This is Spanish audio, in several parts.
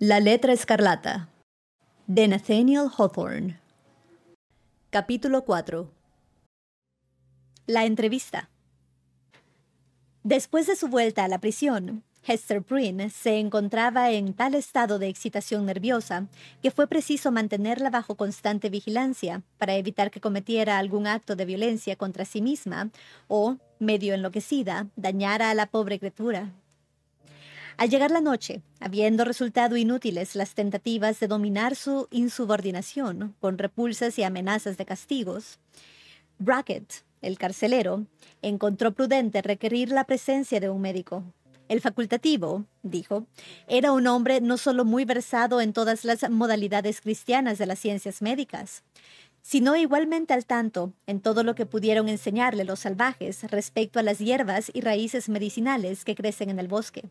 La letra escarlata, de Nathaniel Hawthorne. Capítulo 4. La entrevista. Después de su vuelta a la prisión, Hester Prynne se encontraba en tal estado de excitación nerviosa que fue preciso mantenerla bajo constante vigilancia para evitar que cometiera algún acto de violencia contra sí misma o, medio enloquecida, dañara a la pobre criatura. Al llegar la noche, habiendo resultado inútiles las tentativas de dominar su insubordinación con repulsas y amenazas de castigos, Brackett, el carcelero, encontró prudente requerir la presencia de un médico. El facultativo, dijo, era un hombre no solo muy versado en todas las modalidades cristianas de las ciencias médicas, sino igualmente al tanto en todo lo que pudieron enseñarle los salvajes respecto a las hierbas y raíces medicinales que crecen en el bosque.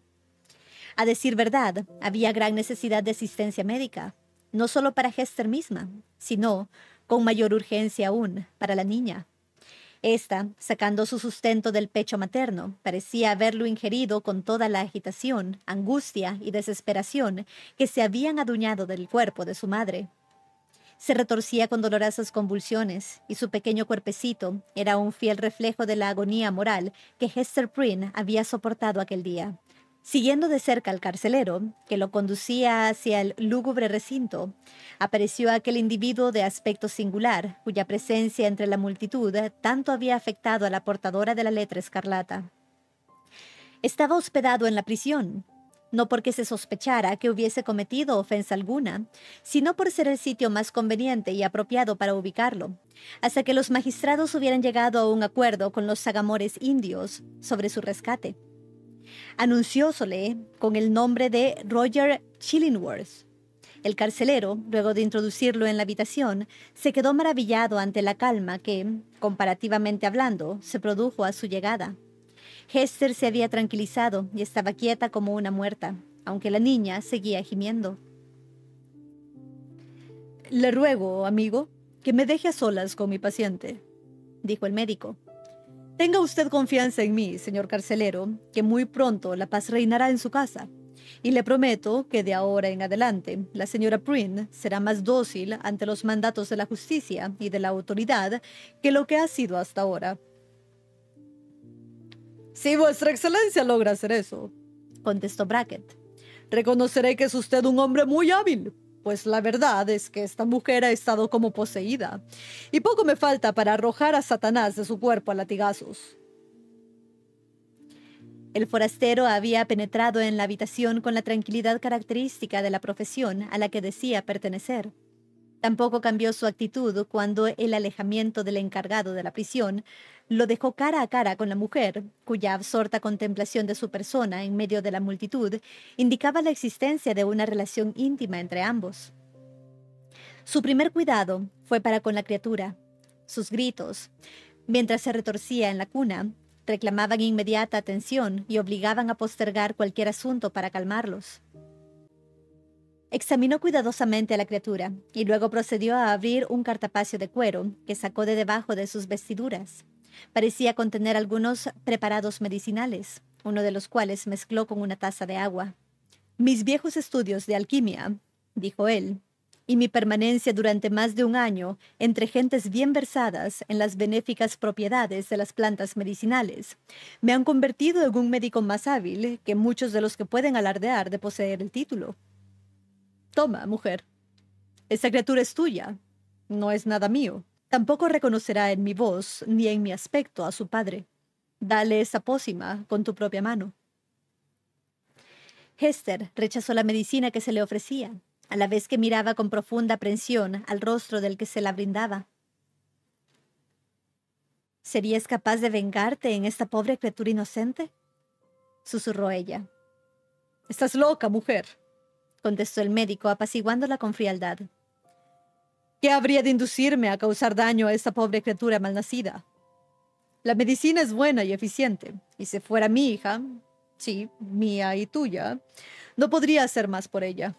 A decir verdad, había gran necesidad de asistencia médica, no solo para Hester misma, sino, con mayor urgencia aún, para la niña. Esta, sacando su sustento del pecho materno, parecía haberlo ingerido con toda la agitación, angustia y desesperación que se habían adueñado del cuerpo de su madre. Se retorcía con dolorosas convulsiones, y su pequeño cuerpecito era un fiel reflejo de la agonía moral que Hester Prynne había soportado aquel día. Siguiendo de cerca al carcelero, que lo conducía hacia el lúgubre recinto, apareció aquel individuo de aspecto singular, cuya presencia entre la multitud tanto había afectado a la portadora de la letra escarlata. Estaba hospedado en la prisión, no porque se sospechara que hubiese cometido ofensa alguna, sino por ser el sitio más conveniente y apropiado para ubicarlo, hasta que los magistrados hubieran llegado a un acuerdo con los sagamores indios sobre su rescate. Anunciósole con el nombre de Roger Chillingworth. El carcelero, luego de introducirlo en la habitación, se quedó maravillado ante la calma que, comparativamente hablando, se produjo a su llegada. Hester se había tranquilizado y estaba quieta como una muerta, aunque la niña seguía gimiendo. «Le ruego, amigo, que me deje a solas con mi paciente», dijo el médico. «Tenga usted confianza en mí, señor carcelero, que muy pronto la paz reinará en su casa, y le prometo que de ahora en adelante la señora Prynne será más dócil ante los mandatos de la justicia y de la autoridad que lo que ha sido hasta ahora». «Si vuestra excelencia logra hacer eso», contestó Brackett, «reconoceré que es usted un hombre muy hábil, pues la verdad es que esta mujer ha estado como poseída, y poco me falta para arrojar a Satanás de su cuerpo a latigazos». El forastero había penetrado en la habitación con la tranquilidad característica de la profesión a la que decía pertenecer. Tampoco cambió su actitud cuando el alejamiento del encargado de la prisión lo dejó cara a cara con la mujer, cuya absorta contemplación de su persona en medio de la multitud indicaba la existencia de una relación íntima entre ambos. Su primer cuidado fue para con la criatura. Sus gritos, mientras se retorcía en la cuna, reclamaban inmediata atención y obligaban a postergar cualquier asunto para calmarlos. Examinó cuidadosamente a la criatura y luego procedió a abrir un cartapacio de cuero que sacó de debajo de sus vestiduras. Parecía contener algunos preparados medicinales, uno de los cuales mezcló con una taza de agua. «Mis viejos estudios de alquimia», dijo él, «y mi permanencia durante más de un año entre gentes bien versadas en las benéficas propiedades de las plantas medicinales me han convertido en un médico más hábil que muchos de los que pueden alardear de poseer el título. Toma, mujer. Esa criatura es tuya. No es nada mío. Tampoco reconocerá en mi voz ni en mi aspecto a su padre. Dale esa pócima con tu propia mano». Hester rechazó la medicina que se le ofrecía, a la vez que miraba con profunda aprensión al rostro del que se la brindaba. «¿Serías capaz de vengarte en esta pobre criatura inocente?», susurró ella. «Estás loca, mujer», contestó el médico, apaciguándola con frialdad. «¿Qué habría de inducirme a causar daño a esta pobre criatura malnacida? La medicina es buena y eficiente, y si fuera mi hija, sí, mía y tuya, no podría hacer más por ella».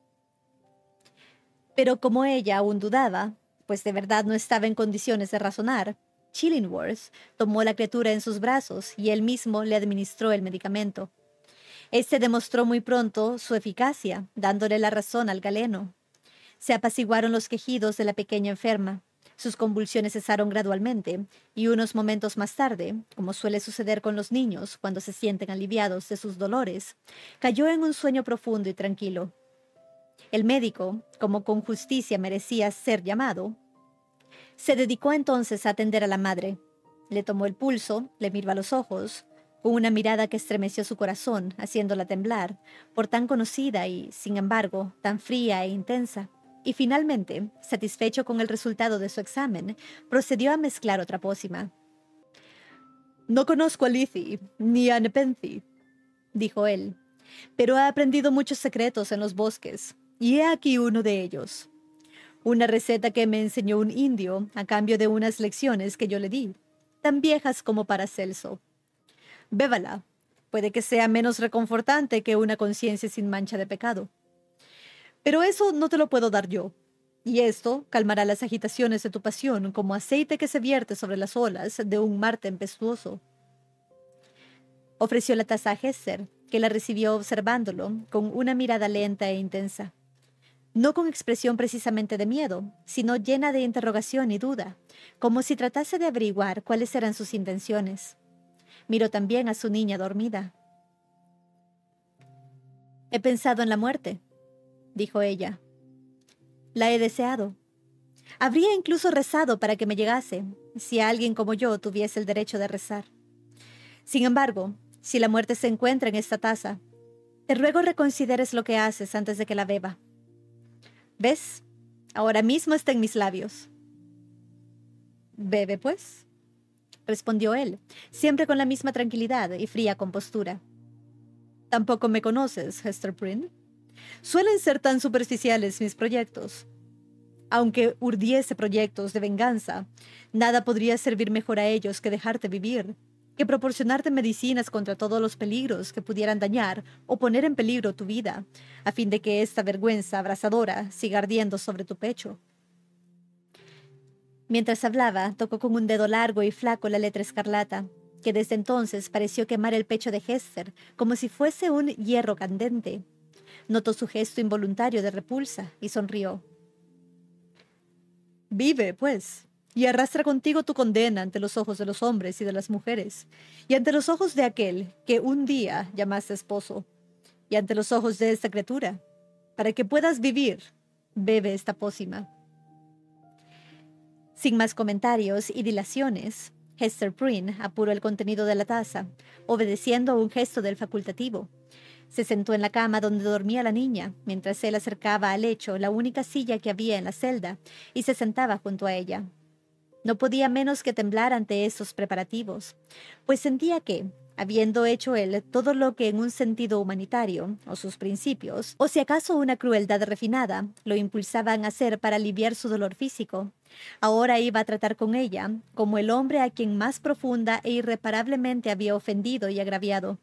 Pero como ella aún dudaba, pues de verdad no estaba en condiciones de razonar, Chillingworth tomó la criatura en sus brazos y él mismo le administró el medicamento. Este demostró muy pronto su eficacia, dándole la razón al galeno. Se apaciguaron los quejidos de la pequeña enferma. Sus convulsiones cesaron gradualmente, y unos momentos más tarde, como suele suceder con los niños cuando se sienten aliviados de sus dolores, cayó en un sueño profundo y tranquilo. El médico, como con justicia merecía ser llamado, se dedicó entonces a atender a la madre. Le tomó el pulso, le miró a los ojos, con una mirada que estremeció su corazón, haciéndola temblar, por tan conocida y, sin embargo, tan fría e intensa. Y finalmente, satisfecho con el resultado de su examen, procedió a mezclar otra pócima. «No conozco a Lizzie, ni a Nepenthe», dijo él, «pero he aprendido muchos secretos en los bosques, y he aquí uno de ellos. Una receta que me enseñó un indio a cambio de unas lecciones que yo le di, tan viejas como Paracelso. Bébala. Puede que sea menos reconfortante que una conciencia sin mancha de pecado. Pero eso no te lo puedo dar yo. Y esto calmará las agitaciones de tu pasión como aceite que se vierte sobre las olas de un mar tempestuoso». Ofreció la taza a Hester, que la recibió observándolo con una mirada lenta e intensa. No con expresión precisamente de miedo, sino llena de interrogación y duda, como si tratase de averiguar cuáles eran sus intenciones. Miró también a su niña dormida. «He pensado en la muerte», dijo ella. «La he deseado. Habría incluso rezado para que me llegase, si alguien como yo tuviese el derecho de rezar. Sin embargo, si la muerte se encuentra en esta taza, te ruego reconsideres lo que haces antes de que la beba. ¿Ves? Ahora mismo está en mis labios». «Bebe, pues», respondió él, siempre con la misma tranquilidad y fría compostura. «Tampoco me conoces, Hester Prynne. Suelen ser tan superficiales mis proyectos. Aunque urdiese proyectos de venganza, nada podría servir mejor a ellos que dejarte vivir, que proporcionarte medicinas contra todos los peligros que pudieran dañar o poner en peligro tu vida, a fin de que esta vergüenza abrasadora siga ardiendo sobre tu pecho». Mientras hablaba, tocó con un dedo largo y flaco la letra escarlata, que desde entonces pareció quemar el pecho de Hester como si fuese un hierro candente. Notó su gesto involuntario de repulsa y sonrió. «Vive, pues, y arrastra contigo tu condena ante los ojos de los hombres y de las mujeres, y ante los ojos de aquel que un día llamaste esposo, y ante los ojos de esta criatura. Para que puedas vivir, bebe esta pócima». Sin más comentarios y dilaciones, Hester Prynne apuró el contenido de la taza, obedeciendo a un gesto del facultativo. Se sentó en la cama donde dormía la niña, mientras él acercaba al lecho la única silla que había en la celda, y se sentaba junto a ella. No podía menos que temblar ante esos preparativos, pues sentía que, habiendo hecho él todo lo que en un sentido humanitario, o sus principios, o si acaso una crueldad refinada, lo impulsaban a hacer para aliviar su dolor físico, ahora iba a tratar con ella como el hombre a quien más profunda e irreparablemente había ofendido y agraviado.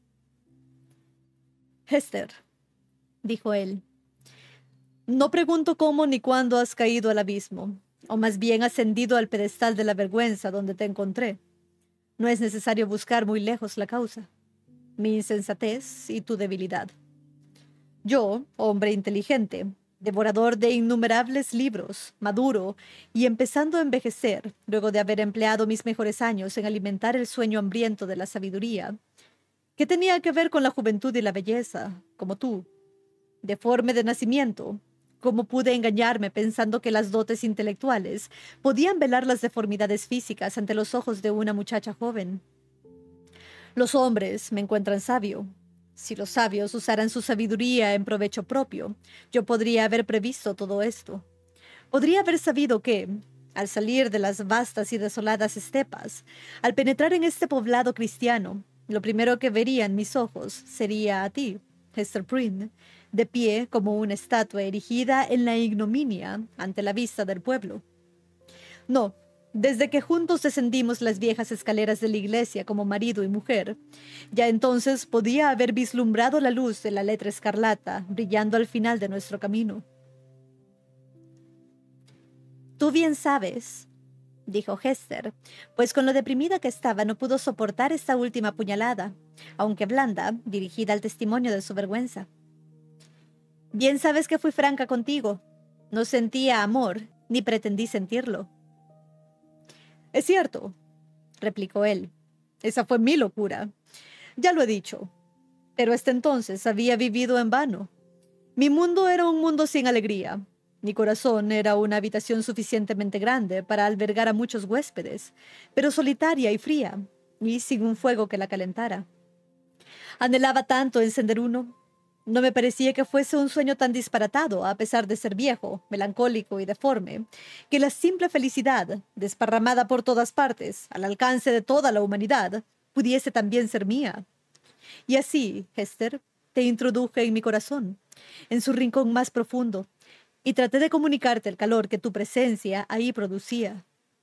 «Hester», dijo él, «no pregunto cómo ni cuándo has caído al abismo, o más bien ascendido al pedestal de la vergüenza donde te encontré. No es necesario buscar muy lejos la causa. Mi insensatez y tu debilidad. Yo, hombre inteligente, devorador de innumerables libros, maduro y empezando a envejecer, luego de haber empleado mis mejores años en alimentar el sueño hambriento de la sabiduría, ¿qué tenía que ver con la juventud y la belleza, como tú? Deforme de nacimiento, ¿cómo pude engañarme pensando que las dotes intelectuales podían velar las deformidades físicas ante los ojos de una muchacha joven? Los hombres me encuentran sabio. Si los sabios usaran su sabiduría en provecho propio, yo podría haber previsto todo esto. Podría haber sabido que, al salir de las vastas y desoladas estepas, al penetrar en este poblado cristiano, lo primero que verían mis ojos sería a ti, Hester Prynne, de pie como una estatua erigida en la ignominia ante la vista del pueblo. No, desde que juntos descendimos las viejas escaleras de la iglesia como marido y mujer, ya entonces podía haber vislumbrado la luz de la letra escarlata brillando al final de nuestro camino. Tú bien sabes, dijo Hester, pues con lo deprimida que estaba no pudo soportar esta última puñalada, aunque blanda, dirigida al testimonio de su vergüenza. Bien sabes que fui franca contigo. No sentía amor, ni pretendí sentirlo. Es cierto, replicó él. Esa fue mi locura. Ya lo he dicho. Pero hasta entonces había vivido en vano. Mi mundo era un mundo sin alegría. Mi corazón era una habitación suficientemente grande para albergar a muchos huéspedes, pero solitaria y fría, y sin un fuego que la calentara. Anhelaba tanto encender uno. No me parecía que fuese un sueño tan disparatado, a pesar de ser viejo, melancólico y deforme, que la simple felicidad, desparramada por todas partes, al alcance de toda la humanidad, pudiese también ser mía. Y así, Hester, te introduje en mi corazón, en su rincón más profundo, y traté de comunicarte el calor que tu presencia ahí producía.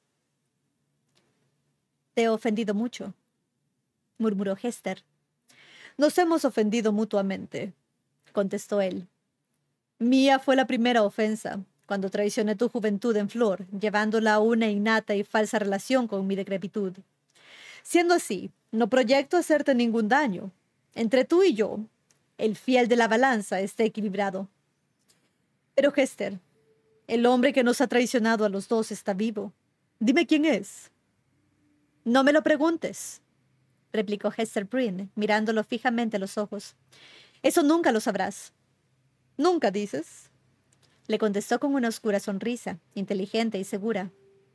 Te he ofendido mucho, murmuró Hester. Nos hemos ofendido mutuamente, contestó él. Mía fue la primera ofensa, cuando traicioné tu juventud en flor, llevándola a una innata y falsa relación con mi decrepitud. Siendo así, no proyecto hacerte ningún daño. Entre tú y yo, el fiel de la balanza está equilibrado. Pero Hester, el hombre que nos ha traicionado a los dos está vivo. Dime quién es. No me lo preguntes, replicó Hester Prynne, mirándolo fijamente a los ojos. Eso nunca lo sabrás. ¿Nunca dices? Le contestó con una oscura sonrisa, inteligente y segura.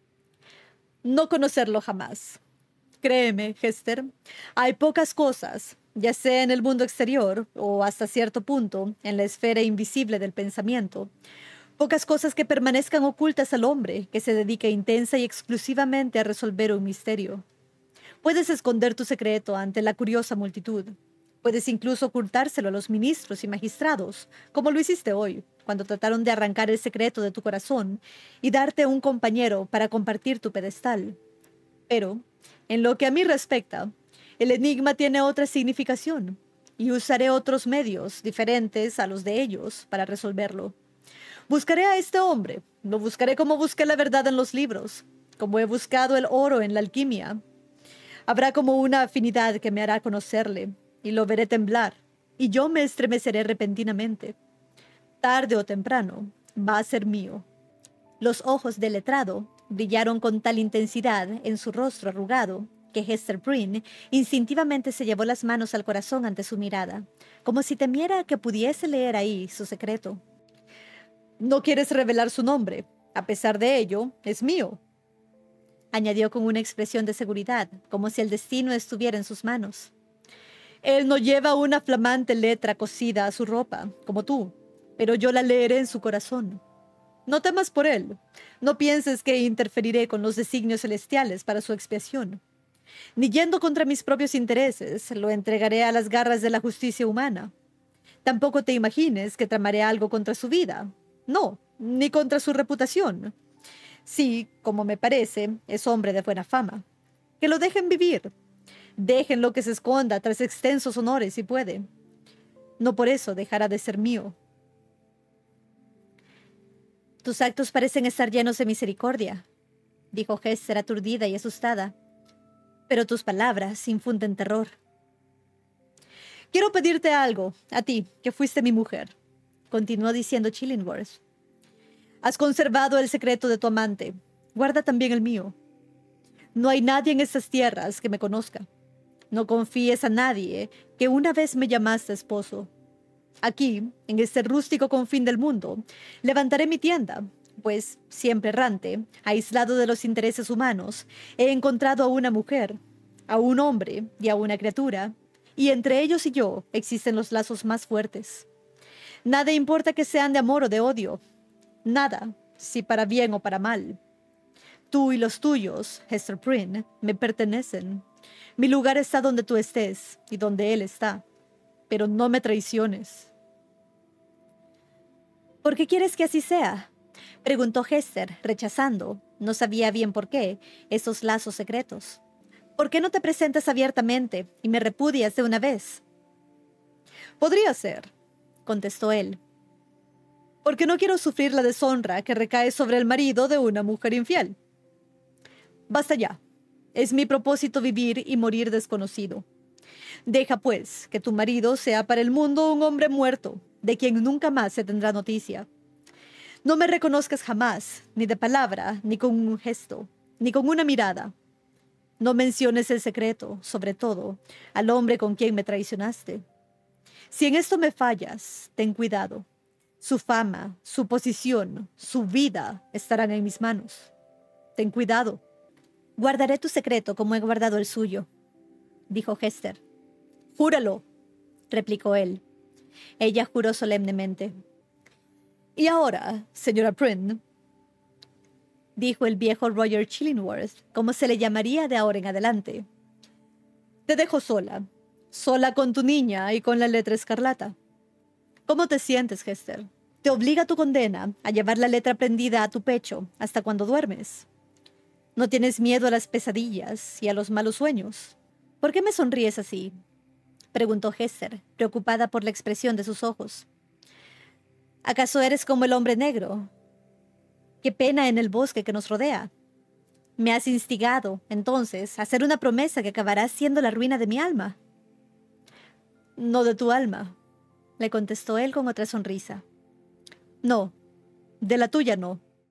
No conocerlo jamás. Créeme, Hester, hay pocas cosas, ya sea en el mundo exterior o hasta cierto punto en la esfera invisible del pensamiento, pocas cosas que permanezcan ocultas al hombre que se dedica intensa y exclusivamente a resolver un misterio. Puedes esconder tu secreto ante la curiosa multitud. Puedes incluso ocultárselo a los ministros y magistrados, como lo hiciste hoy, cuando trataron de arrancar el secreto de tu corazón y darte un compañero para compartir tu pedestal. Pero, en lo que a mí respecta, el enigma tiene otra significación, y usaré otros medios diferentes a los de ellos para resolverlo. Buscaré a este hombre, lo buscaré como busqué la verdad en los libros, como he buscado el oro en la alquimia. Habrá como una afinidad que me hará conocerle, y lo veré temblar, y yo me estremeceré repentinamente. Tarde o temprano, va a ser mío. Los ojos del letrado brillaron con tal intensidad en su rostro arrugado que Hester Prynne instintivamente se llevó las manos al corazón ante su mirada, como si temiera que pudiese leer ahí su secreto. No quieres revelar su nombre. A pesar de ello, es mío, añadió con una expresión de seguridad, como si el destino estuviera en sus manos. Él no lleva una flamante letra cosida a su ropa, como tú, pero yo la leeré en su corazón. No temas por él. No pienses que interferiré con los designios celestiales para su expiación. Ni yendo contra mis propios intereses, lo entregaré a las garras de la justicia humana. Tampoco te imagines que tramaré algo contra su vida. No, ni contra su reputación. Sí, como me parece, es hombre de buena fama. Que lo dejen vivir. Déjenlo que se esconda tras extensos honores si puede. No por eso dejará de ser mío. Tus actos parecen estar llenos de misericordia, dijo Hester aturdida y asustada. Pero tus palabras infunden terror. Quiero pedirte algo, a ti, que fuiste mi mujer, continuó diciendo Chillingworth. Has conservado el secreto de tu amante. Guarda también el mío. No hay nadie en estas tierras que me conozca. No confíes a nadie que una vez me llamaste esposo. Aquí, en este rústico confín del mundo, levantaré mi tienda, pues, siempre errante, aislado de los intereses humanos, he encontrado a una mujer, a un hombre y a una criatura, y entre ellos y yo existen los lazos más fuertes. Nada importa que sean de amor o de odio. Nada, si para bien o para mal. Tú y los tuyos, Hester Prynne, me pertenecen. Mi lugar está donde tú estés y donde él está. Pero no me traiciones. ¿Por qué quieres que así sea? Preguntó Hester, rechazando, no sabía bien por qué, esos lazos secretos. ¿Por qué no te presentas abiertamente y me repudias de una vez? Podría ser, contestó él. Porque no quiero sufrir la deshonra que recae sobre el marido de una mujer infiel. Basta ya. Es mi propósito vivir y morir desconocido. Deja, pues, que tu marido sea para el mundo un hombre muerto, de quien nunca más se tendrá noticia. No me reconozcas jamás, ni de palabra, ni con un gesto, ni con una mirada. No menciones el secreto, sobre todo, al hombre con quien me traicionaste. Si en esto me fallas, ten cuidado. Su fama, su posición, su vida estarán en mis manos. Ten cuidado. Guardaré tu secreto como he guardado el suyo, dijo Hester. Júralo, replicó él. Ella juró solemnemente. Y ahora, señora Prynne, dijo el viejo Roger Chillingworth, como se le llamaría de ahora en adelante. Te dejo sola, sola con tu niña y con la letra escarlata. ¿Cómo te sientes, Hester? ¿Te obliga tu condena a llevar la letra prendida a tu pecho hasta cuando duermes? ¿No tienes miedo a las pesadillas y a los malos sueños? ¿Por qué me sonríes así? Preguntó Hester, preocupada por la expresión de sus ojos. ¿Acaso eres como el hombre negro? Qué pena en el bosque que nos rodea. Me has instigado, entonces, a hacer una promesa que acabará siendo la ruina de mi alma. No de tu alma, le contestó él con otra sonrisa. No, de la tuya no.